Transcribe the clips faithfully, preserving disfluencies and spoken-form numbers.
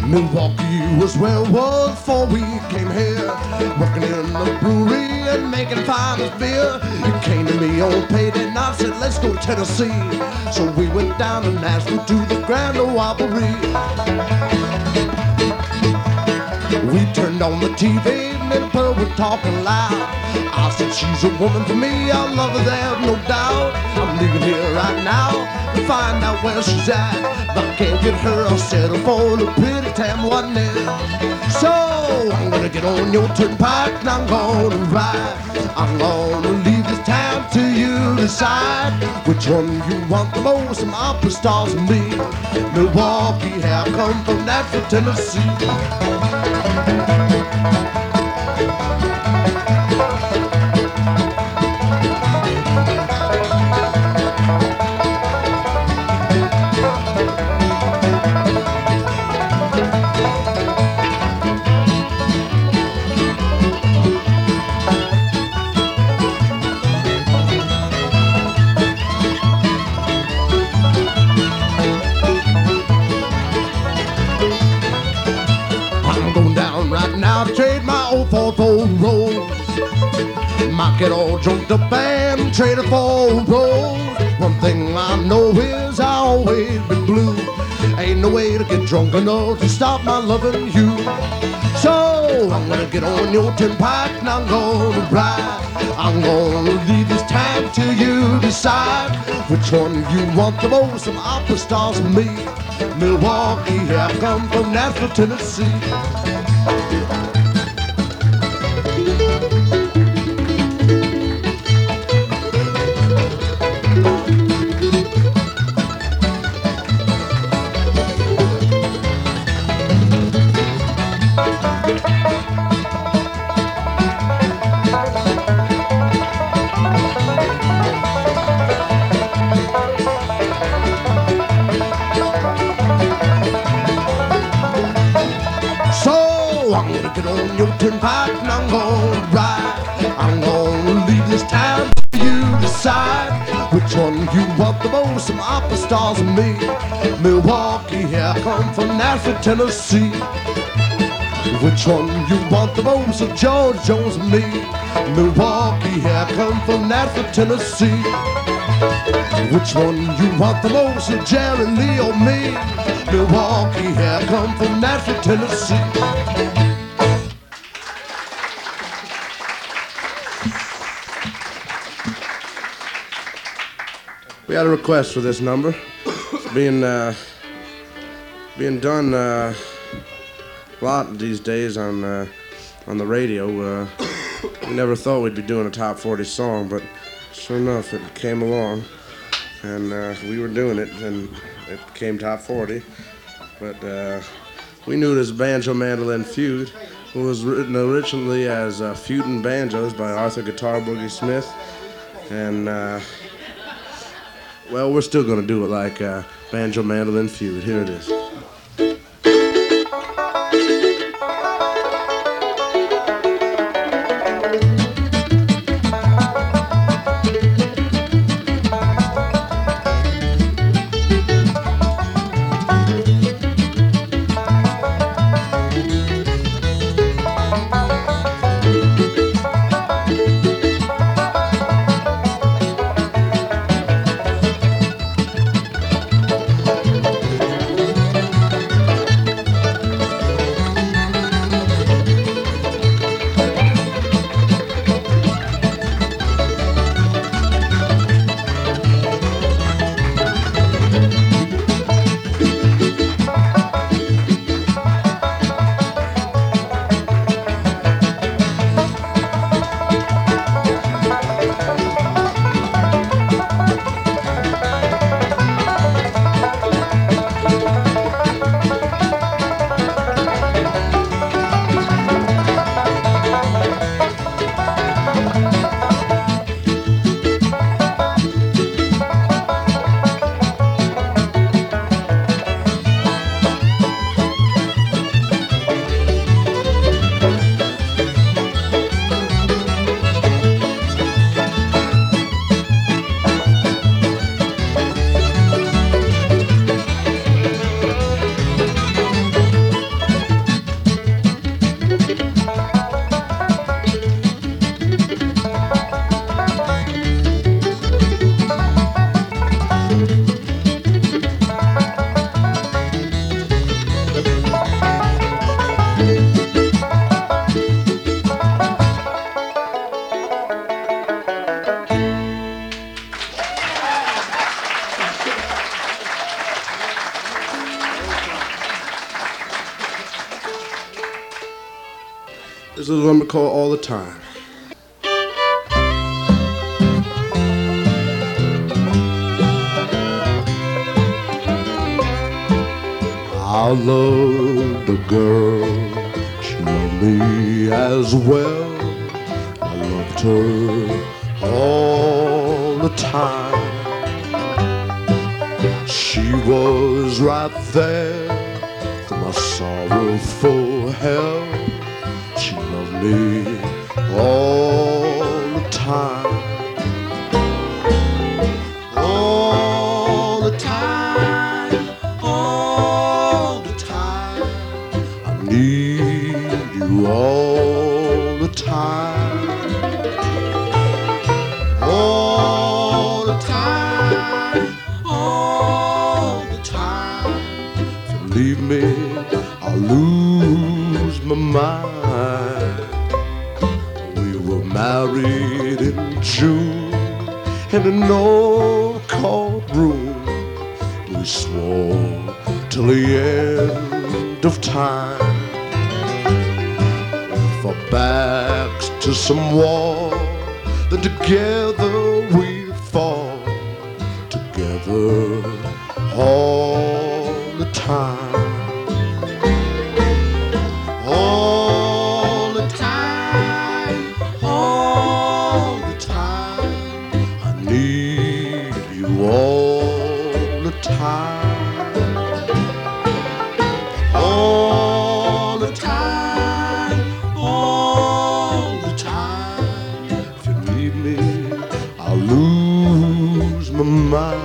Milwaukee was where it was before we came here, working in the brewery and making finest beer. He came to me on payday and I said, let's go to Tennessee. So we went down to Nashville to the Grand Ole Opry. We turned on the T V, me and Pearl were talking loud. I said, she's a woman for me, I love her, there's no doubt. I'm leaving here right now to find out where she's at. If I can't get her, I'll settle for the pretty tam wasn't it? So I'm gonna get on your turnpike and I'm gonna ride. I'm gonna leave this town to you decide which one you want the most, some opera stars and me. Milwaukee, here I come from Nashville, Tennessee. Trade my old four four Rose. Might get all jumped up and trade it for Rose. One thing I know is I always been blue. Ain't no way to get drunk enough to stop my loving you. So I'm gonna get on your turnpike and I'm gonna ride. I'm gonna leave this time till you decide which one you want the most, some opera stars and me. Milwaukee, here I come from Nashville, Tennessee. Get on your turnpike and I'm gonna ride. I'm gonna leave this town till you decide which one you want the most, some opera stars and me. Milwaukee, here I come from Nashville, Tennessee. Which one you want the most, of George Jones and me. Milwaukee, here I come from Nashville, Tennessee. Which one you want the most, of Jerry Lee or me. Milwaukee, here I come from Nashville, Tennessee. We had a request for this number. It's being uh, being done uh, a lot these days on uh, on the radio. Uh, we never thought we'd be doing a top forty song, but sure enough, it came along, and uh, we were doing it, and it became top forty. But uh, we knew it as Banjo Mandolin Feud. It was written originally as uh, Feudin' Banjos by Arthur Guitar Boogie Smith, and uh, well, we're still gonna do it like uh, Banjo Mandolin Feud. Here it is. This is a number called All the Time. I loved a girl, she loved me as well. I loved her all the time. She was right there through my sorrowful hell. She loved me all the time. All the time, all the time. I need you all the time. All the time, all the time. If you leave me, I'll lose my mind. We were married in June in an old courtroom. We swore till the end of time. With our backs to some wall, then together we fall. Together all the time. All the time, all the time. I need you all the time. All the time, all the time. If you leave me, I'll lose my mind.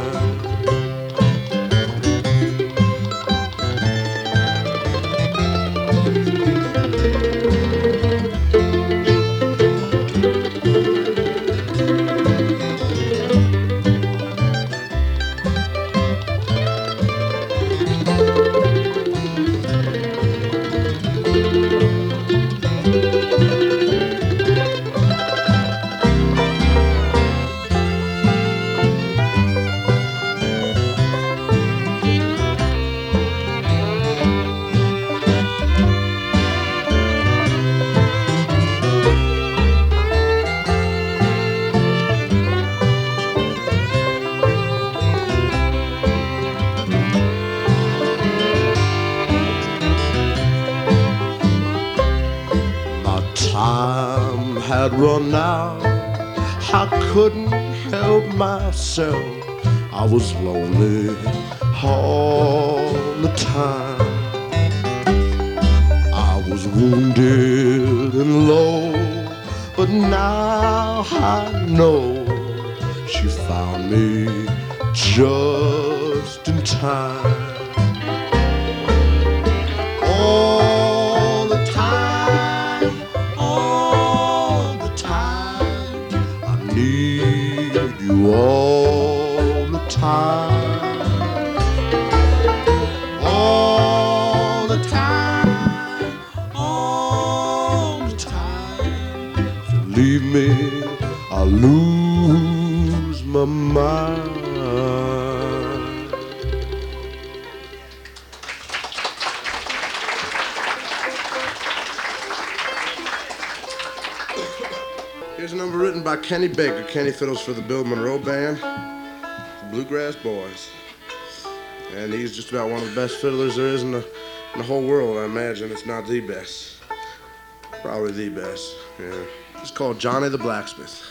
Time had run out, I couldn't help myself. I was lonely all the time. I was wounded and low, but now I know she found me just in time. All the time, all the time. I need you all the time. All the time, all the time. If you leave me, I'll lose my mind. Here's a number written by Kenny Baker. Kenny fiddles for the Bill Monroe Band, the Bluegrass Boys. And he's just about one of the best fiddlers there is in the, in the whole world, I imagine. It's not the best. Probably the best, yeah. It's called Johnny the Blacksmith.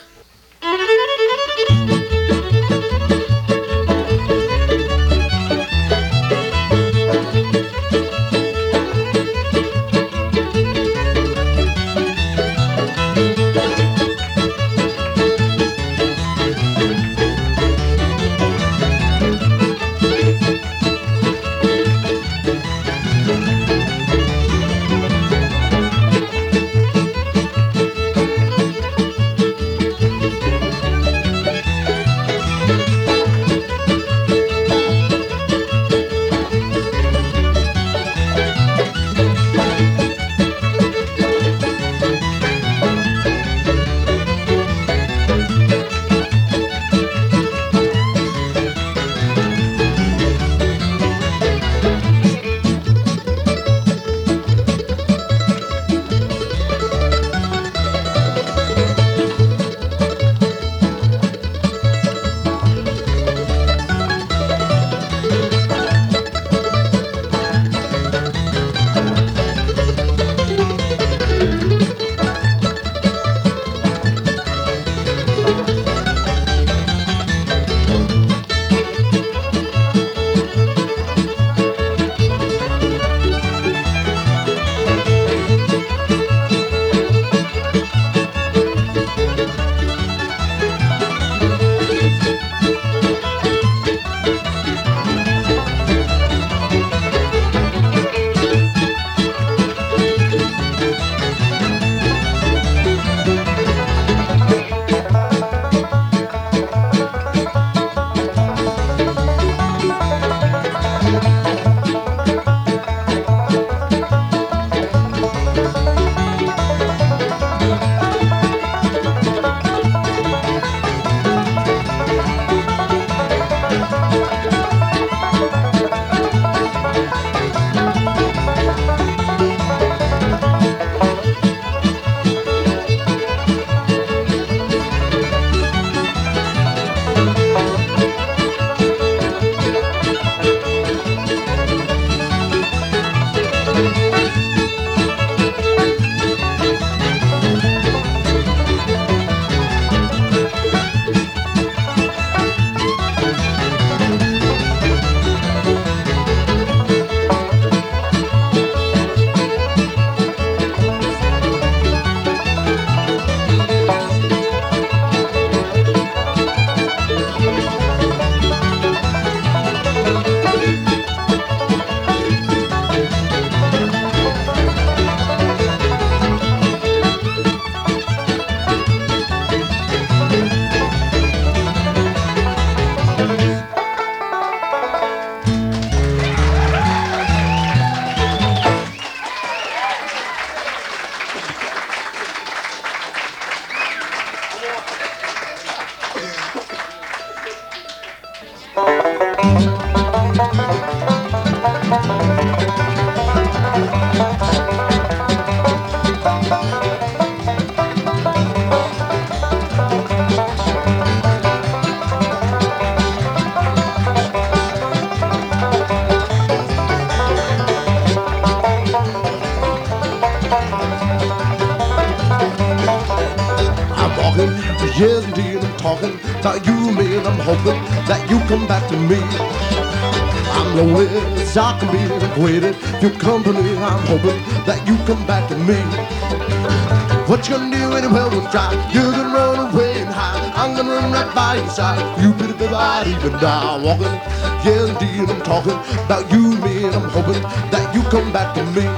Yes, indeed, I'm talking about you, me, and I'm hoping that you come back to me. I'm lonely as I can be, and I've waited for your company. I'm hoping that you come back to me. What you gonna do anyway? We'll try. You're gonna run away and hide. I'm gonna run right by your side. You better be right, even now. I'm walking. Yes, indeed, I'm talking about you, me, and I'm hoping that you come back to me.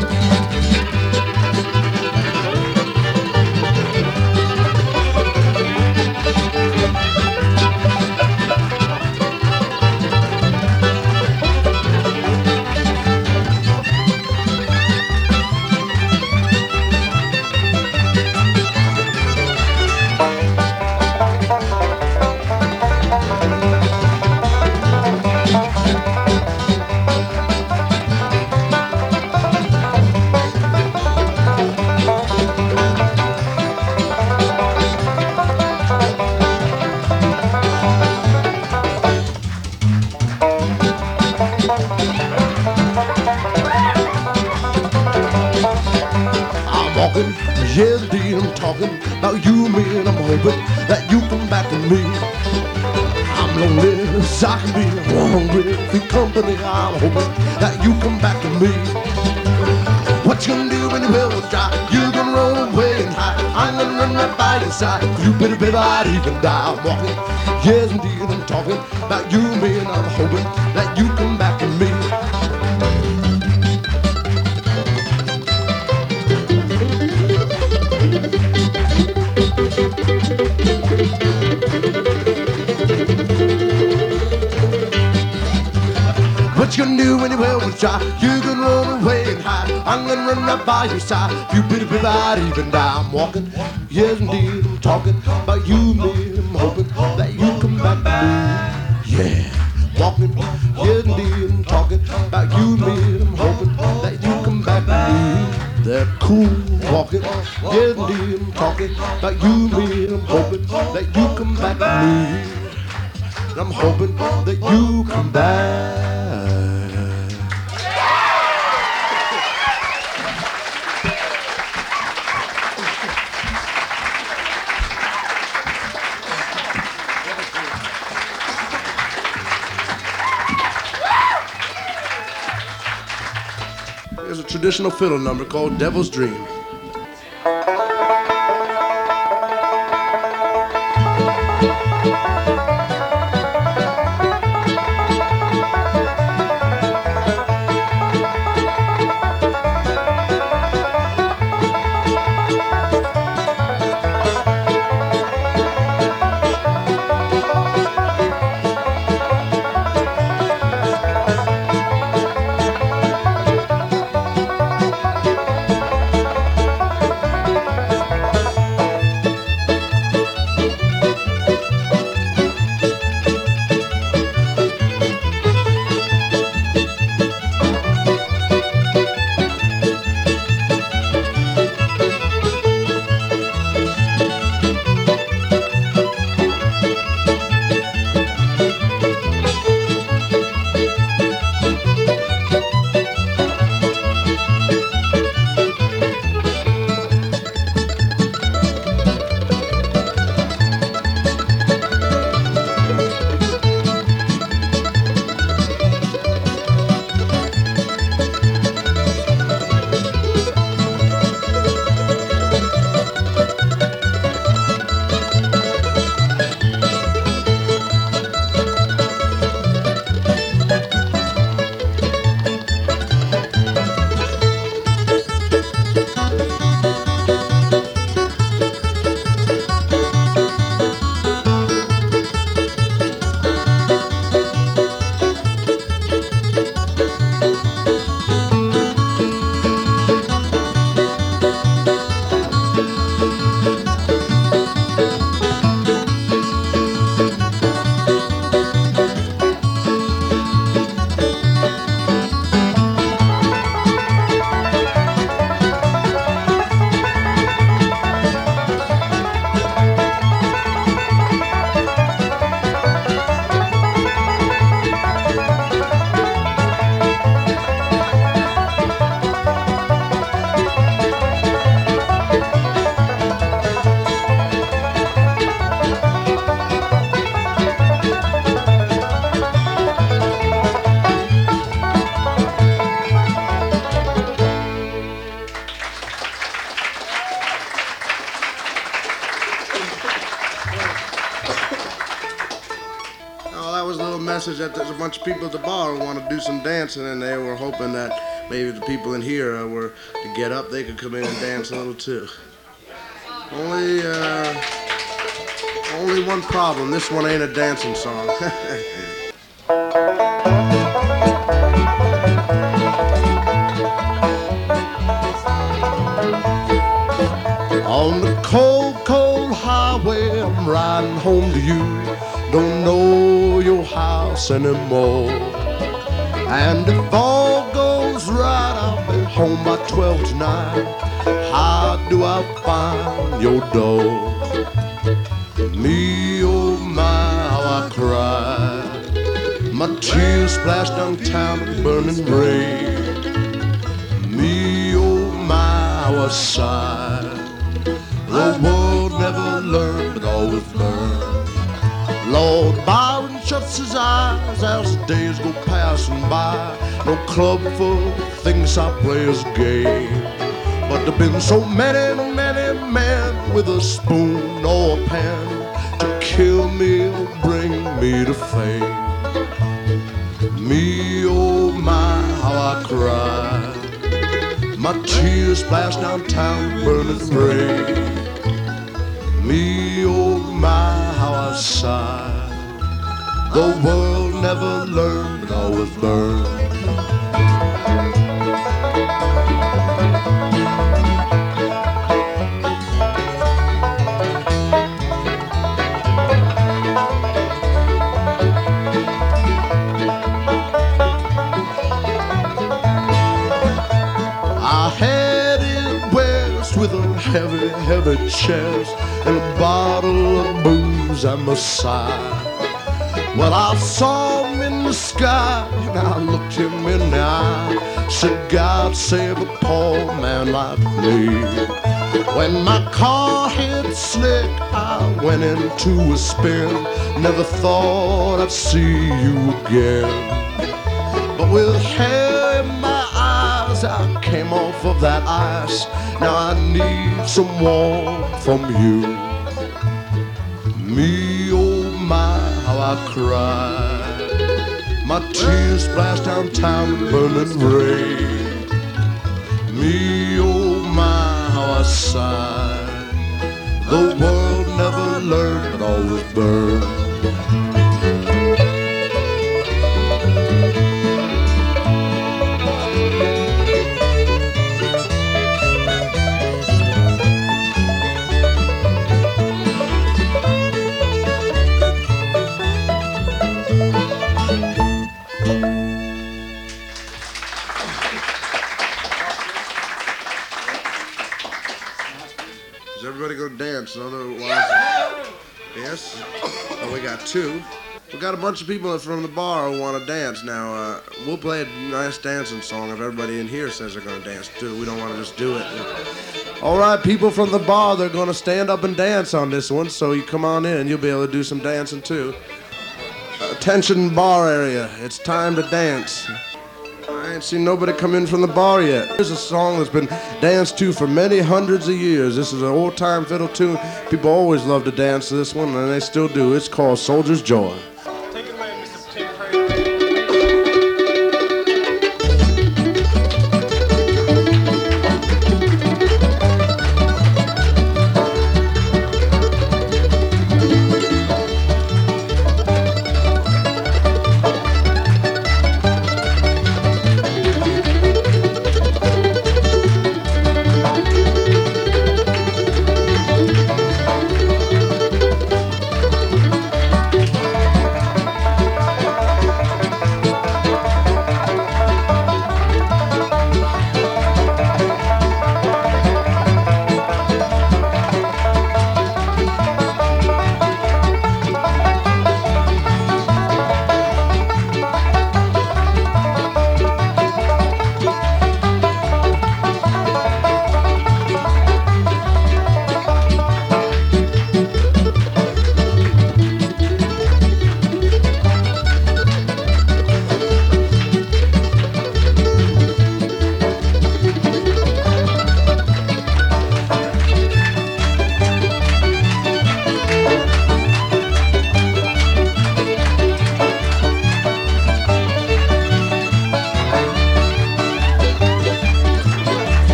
Yes, indeed, I'm talking about you, me, and I'm hoping that you come back to me. I'm lonely as I can be, I'm hungry for your company. I'm hoping that you come back to me. What you gonna do when you will try? You gonna run away and hide. I'm gonna run right by your side. You better be right, even die. I'm walking. Yes, indeed, I'm talking about you, me, and I'm hoping that you come back to me. What you gonna do when you will try? You gonna run away and hide. I'm gonna run right by your side. You better be right, even die. I'm walking. Yes, indeed, I'm talking about you, me. I'm hoping that you come back to me. Yeah, walking. Yes, indeed, I'm talking about you, me. I'm hoping that you come back to me. They're cool walking. Yes, indeed, I'm talking about you, me. I'm hoping that you come back to me. I'm hoping that you come back. Here's a traditional fiddle number called Devil's Dream. was a little message that there's a bunch of people at the bar who want to do some dancing, and they were hoping that maybe the people in here uh, were to get up, they could come in and dance a little too. Only, uh, only one problem. This one ain't a dancing song. On the cold, cold highway, I'm riding home to you. Don't know your house anymore. And if all goes right, I'll be home by twelve tonight. How do I find your door? Me, oh my, how I cried. My tears splashed downtown in burning rain. Me, oh my, how I sighed. The world never learned, but always learned. Lord Byron shuts his eyes as the days go passing by. No club full thinks I play his game. But there've been so many, many men with a spoon or a pen to kill me or bring me to fame. Me, oh my, how I cried. My tears splashed downtown, burning rain. Me, oh my, how I sighed. The world never learned, but always learned. I headed west with a heavy, heavy chest and a bottle of booze at my side. Well, I saw him in the sky and I looked him in the eye. Said, God save a poor man like me. When my car hit slick, I went into a spin. Never thought I'd see you again. But with hair in my eyes, I came off of that ice. Now I need some warmth from you. Me, oh my, how I cried. My tears splashed downtown in burning rain. Me, oh my, how I sighed. The world never learned, but always burned. Is everybody gonna dance? Otherwise, yes. Oh, we got two. We got a bunch of people from the bar who want to dance. Now, uh, we'll play a nice dancing song if everybody in here says they're gonna dance too. We don't want to just do it. All right, people from the bar, they're gonna stand up and dance on this one. So you come on in, you'll be able to do some dancing too. Attention, bar area. It's time to dance. I ain't seen nobody come in from the bar yet. Here's a song that's been danced to for many hundreds of years. This is an old-time fiddle tune. People always love to dance to this one, and they still do. It's called Soldier's Joy. Take it away, Mister Tim Craig.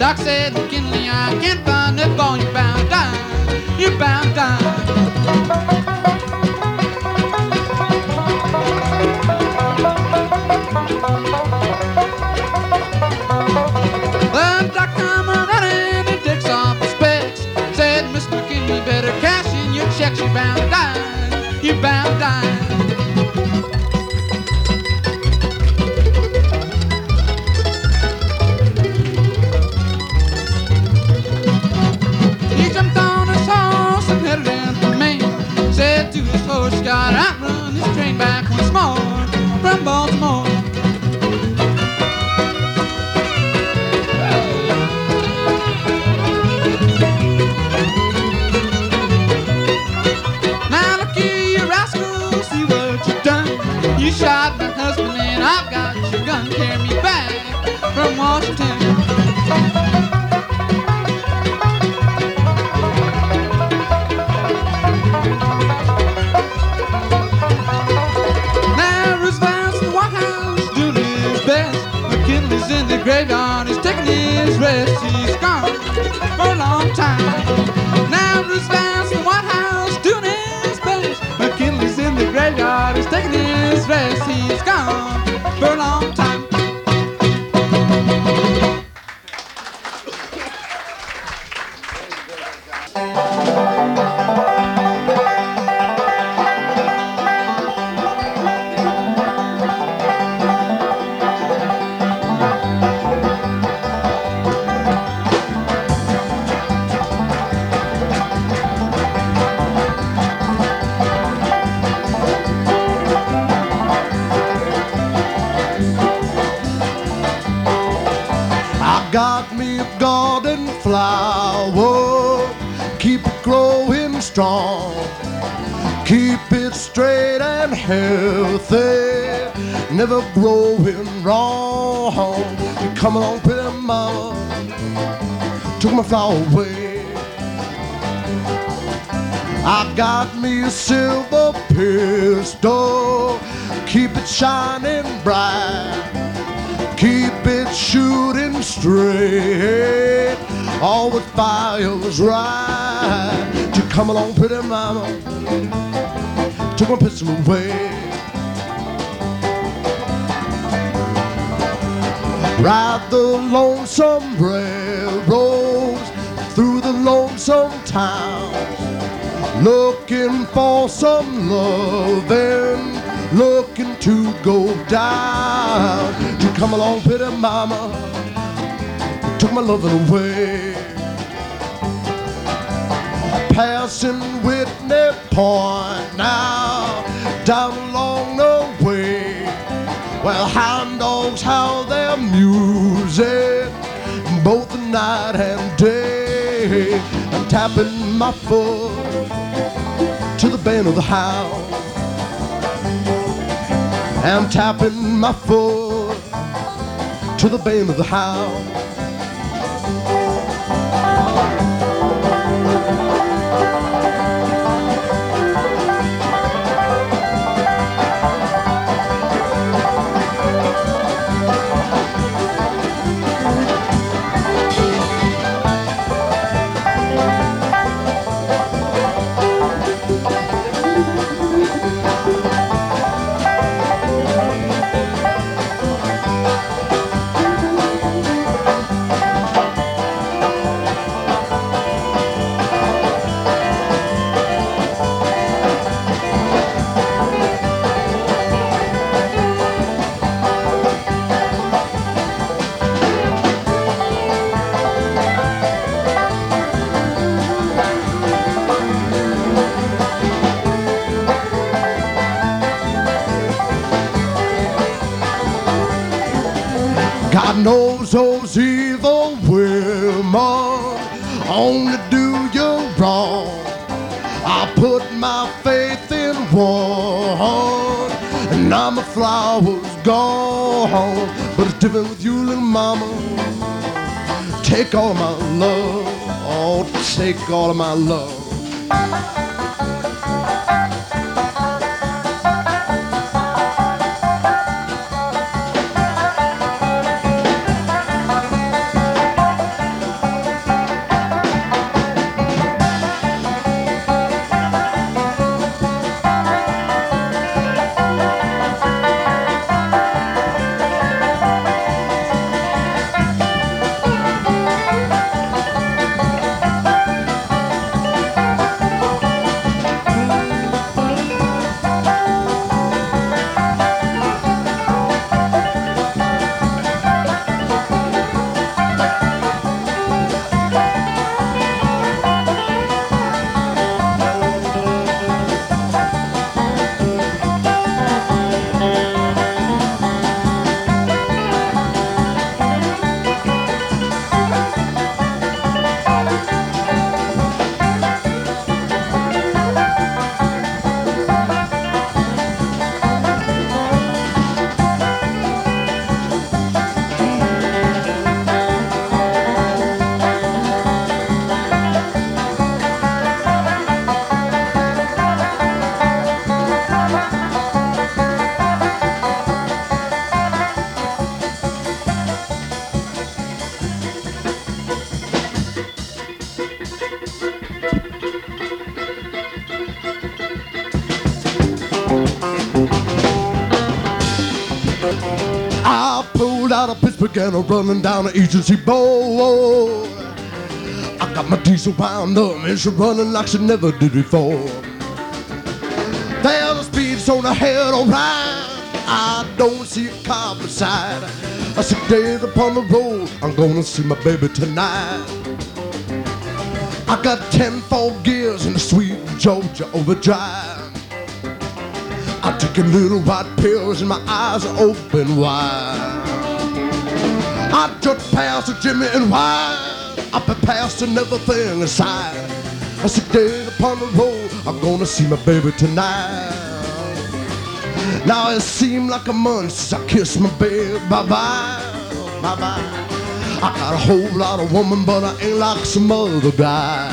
Doc said, McKinley, I can't find that ball. You're bound down. You're bound down. The doc come running and takes off his specs. Said, Mister McKinley, better cash in your checks. You're bound down. You're bound down. To his horse, got outrun this train back once more from Baltimore. Now look here, you rascal, see what you've done. You shot my husband and I've got your gun. Carry me back from Washington. McKinley's in the graveyard, he's taking his rest. He's gone for a long time. Now Roosevelt's in the White House doing his best. McKinley's in the graveyard, he's taking his rest. He's gone for a long time. Got me a garden flower, keep it growing strong, keep it straight and healthy, never growing wrong. You come along, pretty mama, took my flower away. I got me a silver pistol, keep it shining bright, keep it shooting straight, all the fire's right. You come along, pretty mama, took my pistol away. Ride the lonesome railroads through the lonesome towns, looking for some loving, looking to go down. You come along, pretty mama, took my loving away. Passing Whitney Point now, down along the way, well, hound dogs howl their music both the night and day. I'm tapping my foot to the band of the hound. I'm tapping my foot to the band of the hound. God knows those evil women only do you wrong. I put my faith in one, and now my flower's gone. But it's different with you, little mama. Take all of my love, oh, take all of my love. began running down the agency board. I got my diesel wound up and she running like she never did before. There's the speed's on the head, alright. I don't see a car beside. I said, days upon the road, I'm gonna see my baby tonight. I got ten four gears in the sweet Georgia overdrive. I took a little white pills and my eyes are open wide. I just passed a Jimmy and Wine. I've been past another thing inside. I said, days upon the road, I'm gonna see my baby tonight. Now it seemed like a month since I kissed my baby. Bye-bye, bye-bye. I got a whole lot of woman, but I ain't like some other guy.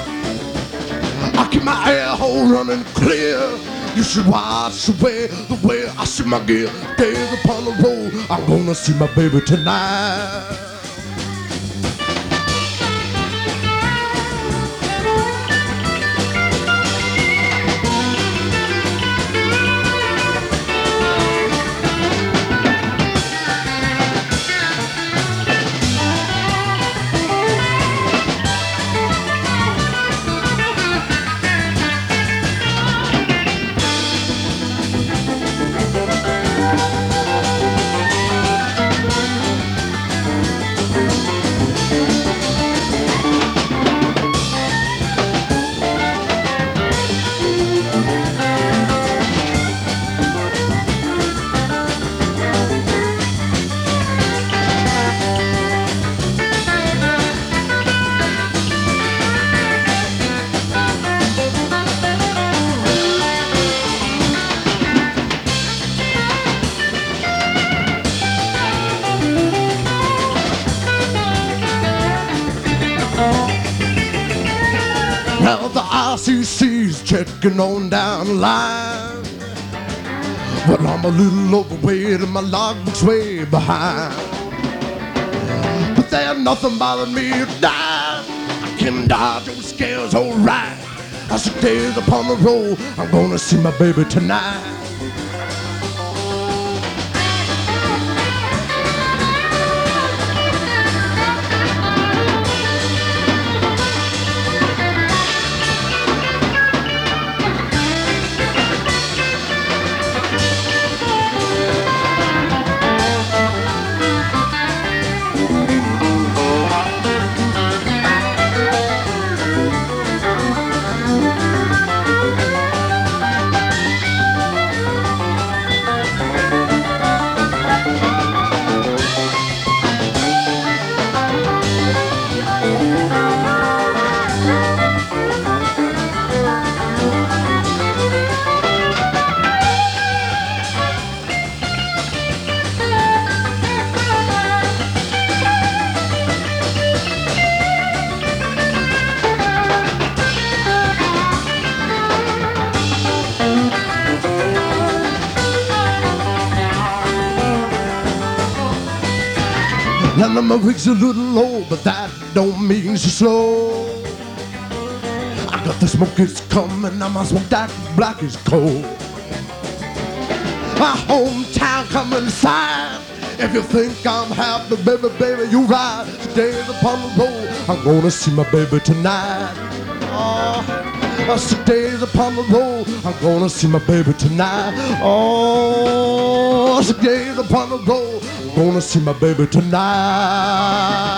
I keep my air hole running clear. You should watch the way, the way I see my gear. Days upon the road, I'm gonna see my baby tonight. Now the I C C's checking on down the line. Well, I'm a little overweight and my logbook's way behind. But there's nothing bothering me to die. I can dodge those scales alright. I said, days upon the road, I'm gonna see my baby tonight. Now my rig's a little low, but that don't mean she's slow. I got the smoke is coming, now my smoke that black is cold. My hometown coming inside. If you think I'm happy, baby, baby, you right. Today's upon the road, I'm gonna see my baby tonight. Oh, today's upon the road, I'm gonna see my baby tonight. Oh, today's upon the road, I'm gonna see my baby tonight.